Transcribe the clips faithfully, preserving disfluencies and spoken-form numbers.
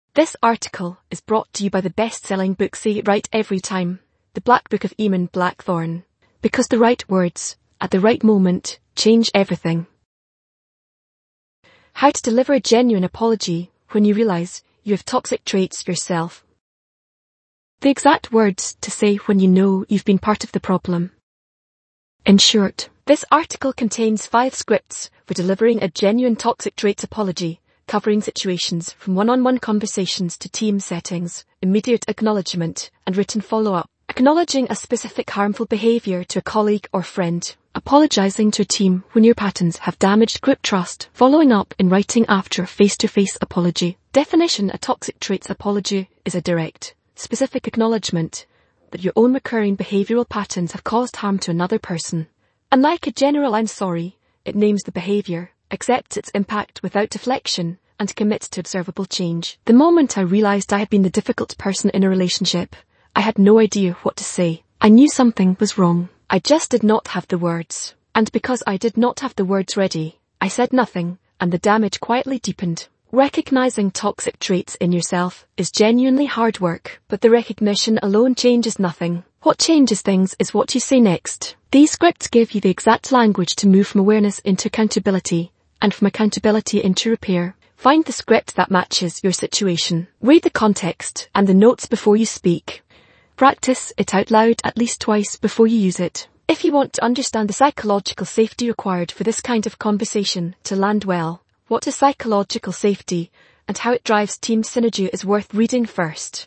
This article is brought to you by the best-selling book Say It Right Every Time, The Black Book of Eamon Blackthorne. Because the right words, at the right moment, change everything. How to deliver a genuine apology when you realize you have toxic traits yourself. The exact words to say when you know you've been part of the problem. In short, this article contains five scripts for delivering a genuine toxic traits apology, covering situations from one-on-one conversations to team settings, immediate acknowledgement, and written follow-up. Acknowledging a specific harmful behavior to a colleague or friend. Apologizing to a team when your patterns have damaged group trust. Following up in writing after a face-to-face apology. Definition: a toxic traits apology is a direct, specific acknowledgement that your own recurring behavioral patterns have caused harm to another person. Unlike a general "I'm sorry," it names the behavior, accepts its impact without deflection, and commits to observable change. The moment I realized I had been the difficult person in a relationship, I had no idea what to say. I knew something was wrong. I just did not have the words. And because I did not have the words ready, I said nothing, and the damage quietly deepened. Recognizing toxic traits in yourself is genuinely hard work, but the recognition alone changes nothing. What changes things is what you say next. These scripts give you the exact language to move from awareness into accountability, and from accountability into repair. Find the script that matches your situation. Read the context and the notes before you speak. Practice it out loud at least twice before you use it. If you want to understand the psychological safety required for this kind of conversation to land well, what is psychological safety and how it drives team synergy is worth reading first.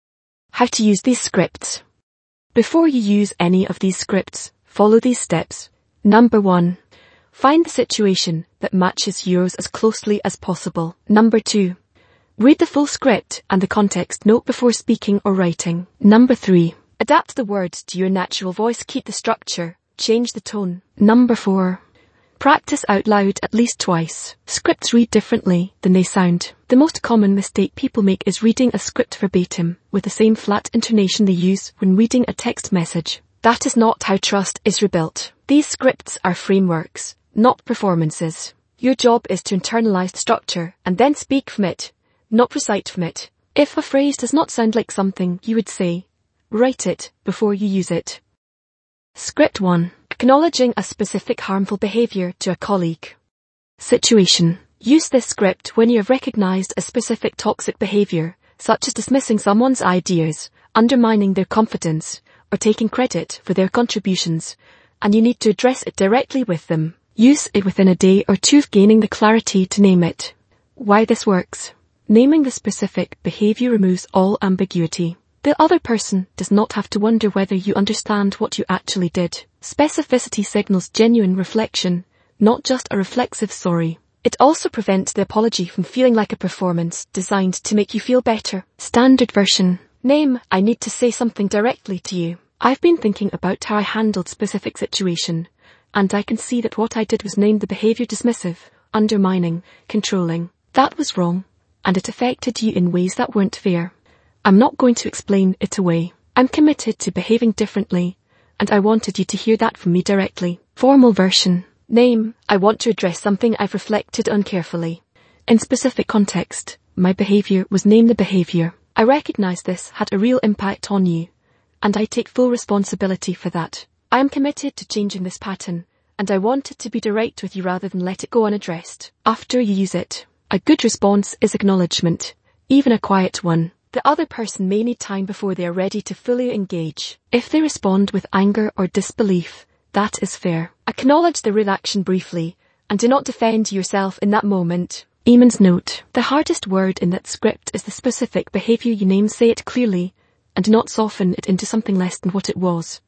How to use these scripts. Before you use any of these scripts, follow these steps. Number one. Find the situation that matches yours as closely as possible. Number two. Read the full script and the context note before speaking or writing. Number three. Adapt the words to your natural voice. Keep the structure. Change the tone. Number four. Practice out loud at least twice. Scripts read differently than they sound. The most common mistake people make is reading a script verbatim, with the same flat intonation they use when reading a text message. That is not how trust is rebuilt. These scripts are frameworks, not performances. Your job is to internalize the structure and then speak from it, not recite from it. If a phrase does not sound like something you would say, write it before you use it. Script one. Acknowledging a specific harmful behavior to a colleague. Situation. Use this script when you have recognized a specific toxic behavior, such as dismissing someone's ideas, undermining their confidence, or taking credit for their contributions, and you need to address it directly with them. Use it within a day or two of gaining the clarity to name it. Why this works. Naming the specific behavior removes all ambiguity. The other person does not have to wonder whether you understand what you actually did. Specificity signals genuine reflection, not just a reflexive sorry. It also prevents the apology from feeling like a performance designed to make you feel better. Standard version. Name: I need to say something directly to you. I've been thinking about how I handled specific situation, and I can see that what I did was named the behavior dismissive, undermining, controlling. That was wrong, and it affected you in ways that weren't fair. I'm not going to explain it away. I'm committed to behaving differently, and I wanted you to hear that from me directly. Formal version. Name: I want to address something I've reflected on carefully. In specific context, my behavior was name the behavior. I recognize this had a real impact on you, and I take full responsibility for that. I am committed to changing this pattern, and I wanted to be direct with you rather than let it go unaddressed. After you use it, a good response is acknowledgement, even a quiet one. The other person may need time before they are ready to fully engage. If they respond with anger or disbelief, that is fair. Acknowledge the real action briefly, and do not defend yourself in that moment. Eamon's note. The hardest word in that script is the specific behavior you name. Say it clearly, and do not soften it into something less than what it was.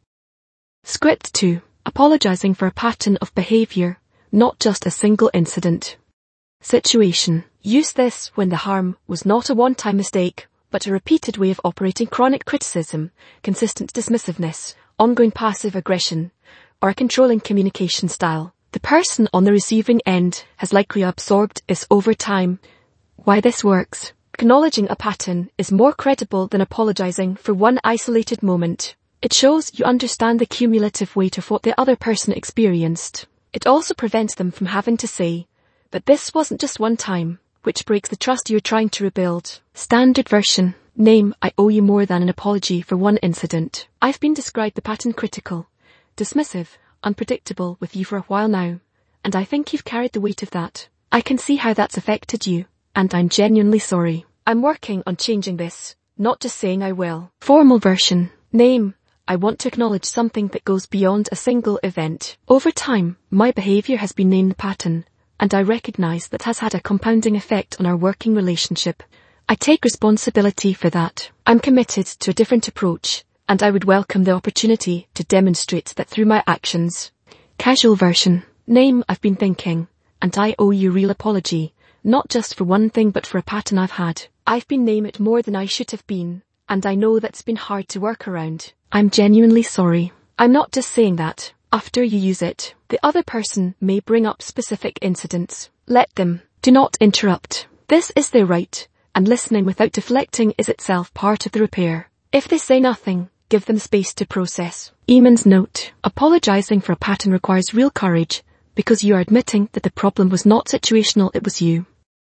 Script two. Apologizing for a pattern of behavior, not just a single incident. Situation. Use this when the harm was not a one-time mistake, but a repeated way of operating. Chronic criticism, consistent dismissiveness, ongoing passive aggression, or a controlling communication style. The person on the receiving end has likely absorbed this over time. Why this works. Acknowledging a pattern is more credible than apologizing for one isolated moment. It shows you understand the cumulative weight of what the other person experienced. It also prevents them from having to say, but this wasn't just one time, which breaks the trust you're trying to rebuild. Standard version. Name, I owe you more than an apology for one incident. I've been described the pattern critical, dismissive, unpredictable with you for a while now, and I think you've carried the weight of that. I can see how that's affected you, and I'm genuinely sorry. I'm working on changing this, not just saying I will. Formal version. Name, I want to acknowledge something that goes beyond a single event. Over time, my behavior has been named the pattern, and I recognize that has had a compounding effect on our working relationship. I take responsibility for that. I'm committed to a different approach, and I would welcome the opportunity to demonstrate that through my actions. Casual version. Name, I've been thinking, and I owe you a real apology, not just for one thing but for a pattern I've had. I've been named more than I should have been, and I know that's been hard to work around. I'm genuinely sorry. I'm not just saying that. After you use it, the other person may bring up specific incidents. Let them. Do not interrupt. This is their right, and listening without deflecting is itself part of the repair. If they say nothing, give them space to process. Eamon's note. Apologizing for a pattern requires real courage, because you are admitting that the problem was not situational, it was you.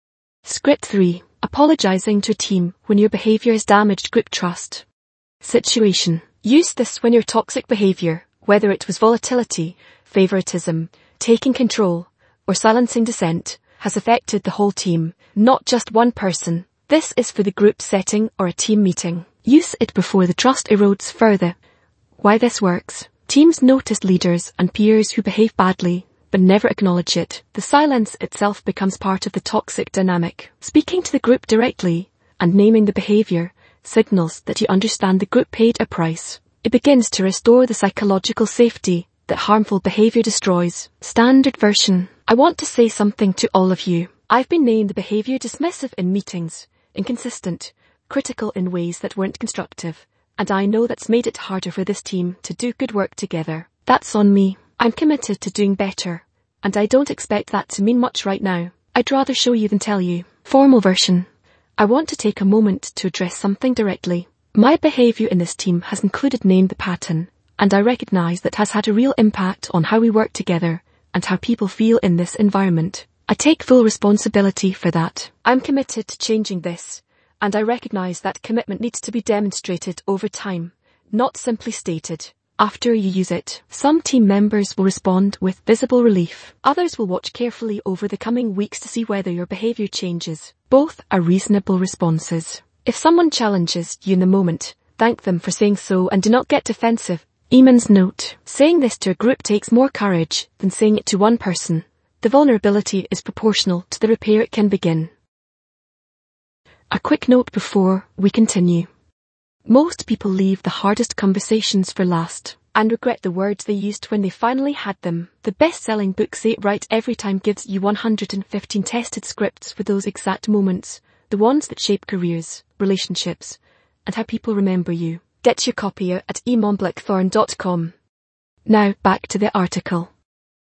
Script three. Apologizing to a team when your behavior has damaged group trust. Situation. Use this when your toxic behavior, whether it was volatility, favoritism, taking control, or silencing dissent, has affected the whole team, not just one person. This is for the group setting or a team meeting. Use it before the trust erodes further. Why this works. Teams notice leaders and peers who behave badly, but never acknowledge it. The silence itself becomes part of the toxic dynamic. Speaking to the group directly and naming the behavior signals that you understand the group paid a price. It begins to restore the psychological safety that harmful behavior destroys. Standard version. I want to say something to all of you. I've been named the behavior dismissive in meetings, inconsistent, critical in ways that weren't constructive, and I know that's made it harder for this team to do good work together. That's on me. I'm committed to doing better, and I don't expect that to mean much right now. I'd rather show you than tell you. Formal version. I want to take a moment to address something directly. My behavior in this team has included name the pattern, and I recognize that has had a real impact on how we work together and how people feel in this environment. I take full responsibility for that. I'm committed to changing this, and I recognize that commitment needs to be demonstrated over time, not simply stated. After you use it, some team members will respond with visible relief. Others will watch carefully over the coming weeks to see whether your behavior changes. Both are reasonable responses. If someone challenges you in the moment, thank them for saying so and do not get defensive. Eamon's note. Saying this to a group takes more courage than saying it to one person. The vulnerability is proportional to the repair it can begin. A quick note before we continue. Most people leave the hardest conversations for last and regret the words they used when they finally had them. The best-selling book Say It Right Every Time gives you one hundred fifteen tested scripts for those exact moments, the ones that shape careers, relationships, and how people remember you. Get your copy at e mom blackthorn dot com. Now back to the article.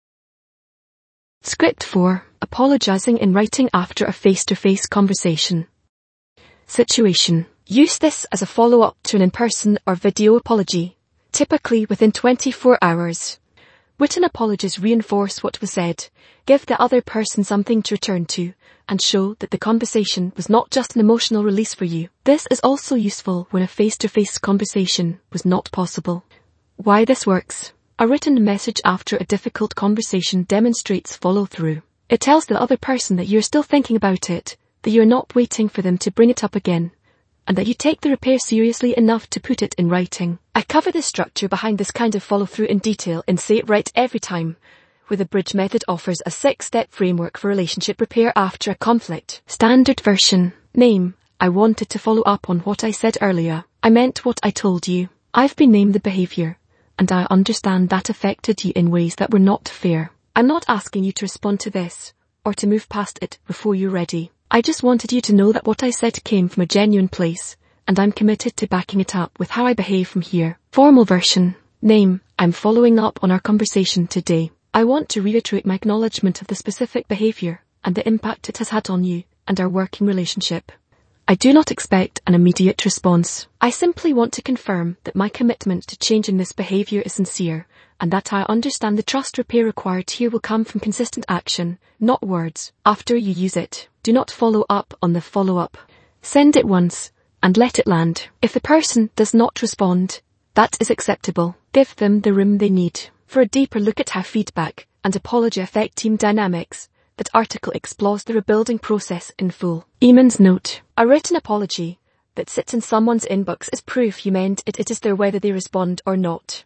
Script four. Apologizing in writing after a face-to-face conversation. Situation. Use this as a follow-up to an in-person or video apology, typically within twenty-four hours. Written apologies reinforce what was said, give the other person something to return to, and show that the conversation was not just an emotional release for you. This is also useful when a face-to-face conversation was not possible. Why this works. A written message after a difficult conversation demonstrates follow-through. It tells the other person that you're still thinking about it, that you're not waiting for them to bring it up again, and that you take the repair seriously enough to put it in writing. I cover the structure behind this kind of follow-through in detail in Say It Right Every Time, where the Bridge method offers a six-step framework for relationship repair after a conflict. Standard version. Name. I wanted to follow up on what I said earlier. I meant what I told you. I've been named the behavior, and I understand that affected you in ways that were not fair. I'm not asking you to respond to this, or to move past it before you're ready. I just wanted you to know that what I said came from a genuine place, and I'm committed to backing it up with how I behave from here. Formal version. Name. I'm following up on our conversation today. I want to reiterate my acknowledgement of the specific behavior and the impact it has had on you and our working relationship. I do not expect an immediate response. I simply want to confirm that my commitment to changing this behavior is sincere, and that I understand the trust repair required here will come from consistent action, not words. After you use it, do not follow up on the follow-up. Send it once, and let it land. If the person does not respond, that is acceptable. Give them the room they need. For a deeper look at how feedback and apology affect team dynamics, that article explores the rebuilding process in full. Eamon's note. A written apology that sits in someone's inbox is proof you meant it. It is there whether they respond or not.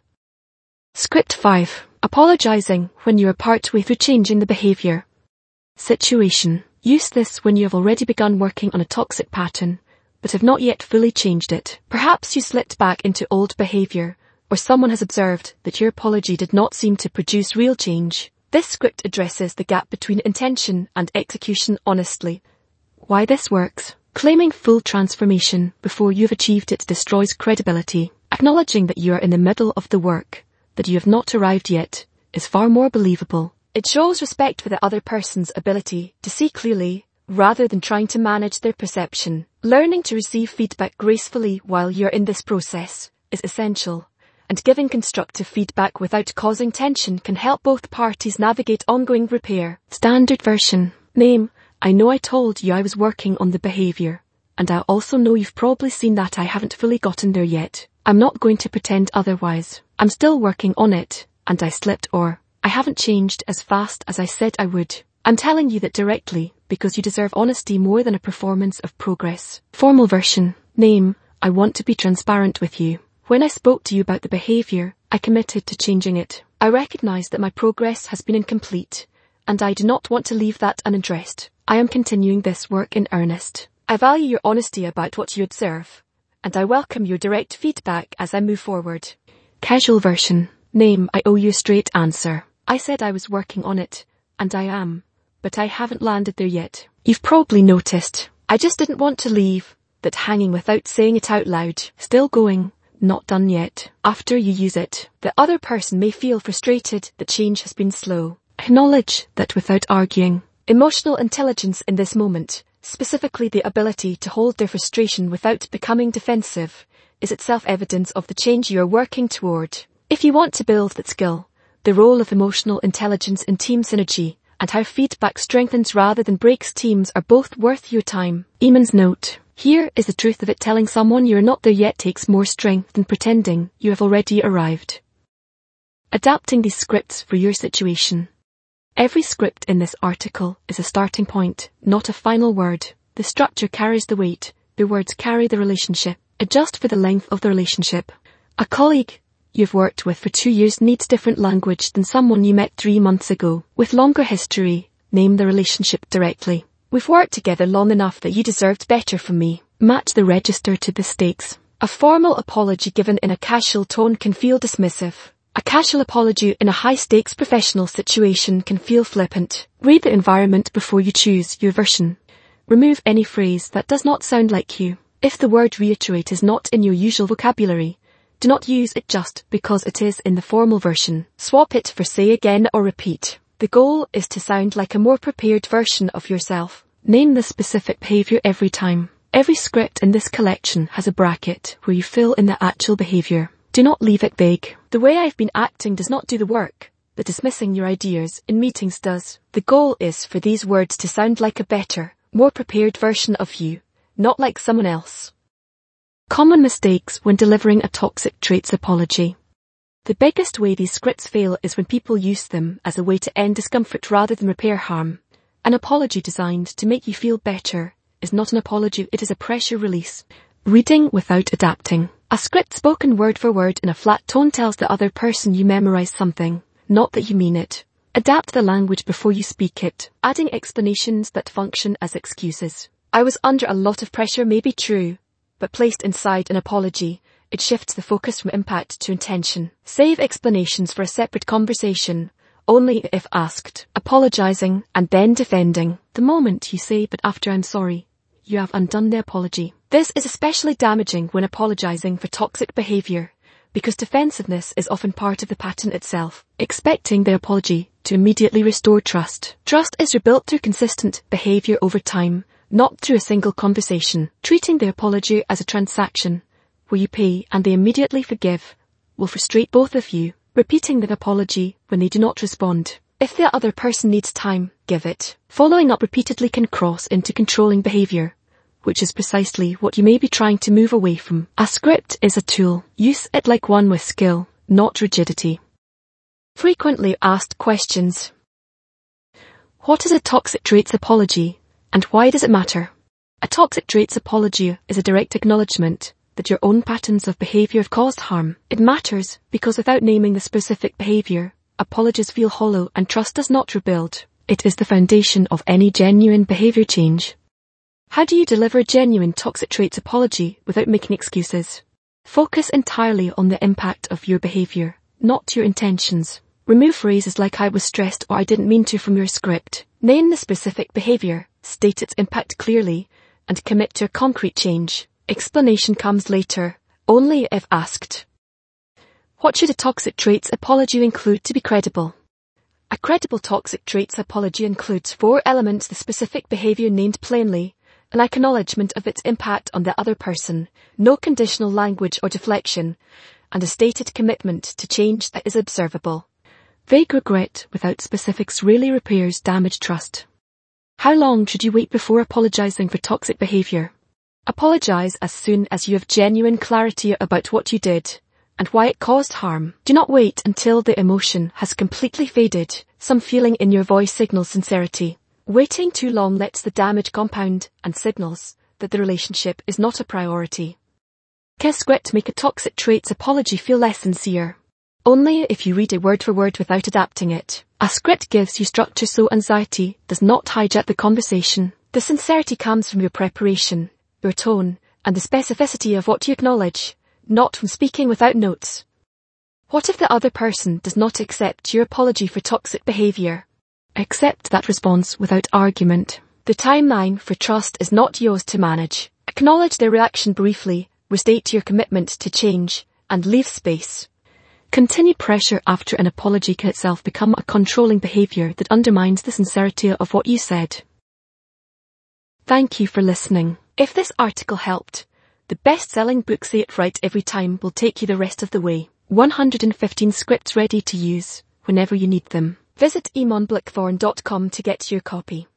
Script five. Apologizing when you are partway through changing the behavior. Situation. Use this when you have already begun working on a toxic pattern, but have not yet fully changed it. Perhaps you slipped back into old behavior, or someone has observed that your apology did not seem to produce real change. This script addresses the gap between intention and execution honestly. Why this works. Claiming full transformation before you've achieved it destroys credibility. Acknowledging that you are in the middle of the work, that you have not arrived yet, is far more believable. It shows respect for the other person's ability to see clearly, rather than trying to manage their perception. Learning to receive feedback gracefully while you're in this process is essential, and giving constructive feedback without causing tension can help both parties navigate ongoing repair. Standard version. Name. I know I told you I was working on the behavior, and I also know you've probably seen that I haven't fully gotten there yet. I'm not going to pretend otherwise. I'm still working on it, and I slipped or I haven't changed as fast as I said I would. I'm telling you that directly, because you deserve honesty more than a performance of progress. Formal version. Name. I want to be transparent with you. When I spoke to you about the behavior, I committed to changing it. I recognize that my progress has been incomplete, and I do not want to leave that unaddressed. I am continuing this work in earnest. I value your honesty about what you observe, and I welcome your direct feedback as I move forward. Casual version. Name. I owe you a straight answer. I said I was working on it, and I am, but I haven't landed there yet. You've probably noticed. I just didn't want to leave that hanging without saying it out loud. Still going. Not done yet. After you use it, the other person may feel frustrated that change has been slow. Acknowledge that without arguing. Emotional intelligence in this moment, specifically the ability to hold their frustration without becoming defensive, is itself evidence of the change you are working toward. If you want to build that skill, the role of emotional intelligence in team synergy and how feedback strengthens rather than breaks teams are both worth your time. Eamon's note. Here is the truth of it. Telling someone you're not there yet takes more strength than pretending you have already arrived. Adapting these scripts for your situation. Every script in this article is a starting point, not a final word. The structure carries the weight, the words carry the relationship. Adjust for the length of the relationship. A colleague you've worked with for two years needs different language than someone you met three months ago. With longer history, name the relationship directly. We've worked together long enough that you deserved better from me. Match the register to the stakes. A formal apology given in a casual tone can feel dismissive. A casual apology in a high-stakes professional situation can feel flippant. Read the environment before you choose your version. Remove any phrase that does not sound like you. If the word reiterate is not in your usual vocabulary, do not use it just because it is in the formal version. Swap it for say again or repeat. The goal is to sound like a more prepared version of yourself. Name the specific behavior every time. Every script in this collection has a bracket where you fill in the actual behavior. Do not leave it vague. The way I've been acting does not do the work, but dismissing your ideas in meetings does. The goal is for these words to sound like a better, more prepared version of you, not like someone else. Common mistakes when delivering a toxic traits apology. The biggest way these scripts fail is when people use them as a way to end discomfort rather than repair harm. An apology designed to make you feel better is not an apology, it is a pressure release. Reading without adapting. A script spoken word for word in a flat tone tells the other person you memorize something, not that you mean it. Adapt the language before you speak it, adding explanations that function as excuses. I was under a lot of pressure may be true, but placed inside an apology, it shifts the focus from impact to intention. Save explanations for a separate conversation, only if asked. Apologizing and then defending. The moment you say but after I'm sorry, you have undone the apology. This is especially damaging when apologizing for toxic behavior, because defensiveness is often part of the pattern itself. Expecting the apology to immediately restore trust. Trust is rebuilt through consistent behavior over time, not through a single conversation. Treating the apology as a transaction, where you pay and they immediately forgive, will frustrate both of you. Repeating the apology when they do not respond. If the other person needs time, give it. Following up repeatedly can cross into controlling behavior, which is precisely what you may be trying to move away from. A script is a tool. Use it like one with skill, not rigidity. Frequently asked questions. What is a toxic traits apology, and why does it matter? A toxic traits apology is a direct acknowledgement that your own patterns of behavior have caused harm. It matters because without naming the specific behavior, apologies feel hollow and trust does not rebuild. It is the foundation of any genuine behavior change. How do you deliver a genuine toxic traits apology without making excuses? Focus entirely on the impact of your behavior, not your intentions. Remove phrases like "I was stressed" or "I didn't mean to" from your script. Name the specific behavior, state its impact clearly, and commit to a concrete change. Explanation comes later, only if asked. What should a toxic traits apology include to be credible? A credible toxic traits apology includes four elements: the specific behavior named plainly, an acknowledgement of its impact on the other person, no conditional language or deflection, and a stated commitment to change that is observable. Vague regret without specifics rarely repairs damaged trust. How long should you wait before apologizing for toxic behavior? Apologize as soon as you have genuine clarity about what you did and why it caused harm. Do not wait until the emotion has completely faded. Some feeling in your voice signals sincerity. Waiting too long lets the damage compound and signals that the relationship is not a priority. Can a script make a toxic traits apology feel less sincere? Only if you read it word for word without adapting it. A script gives you structure so anxiety does not hijack the conversation. The sincerity comes from your preparation, your tone, and the specificity of what you acknowledge, not from speaking without notes. What if the other person does not accept your apology for toxic behavior? Accept that response without argument. The timeline for trust is not yours to manage. Acknowledge their reaction briefly, restate your commitment to change, and leave space. Continued pressure after an apology can itself become a controlling behavior that undermines the sincerity of what you said. Thank you for listening. If this article helped, the best-selling book Say It Right Every Time will take you the rest of the way. one hundred fifteen scripts ready to use whenever you need them. Visit eamon blackthorne dot com to get your copy.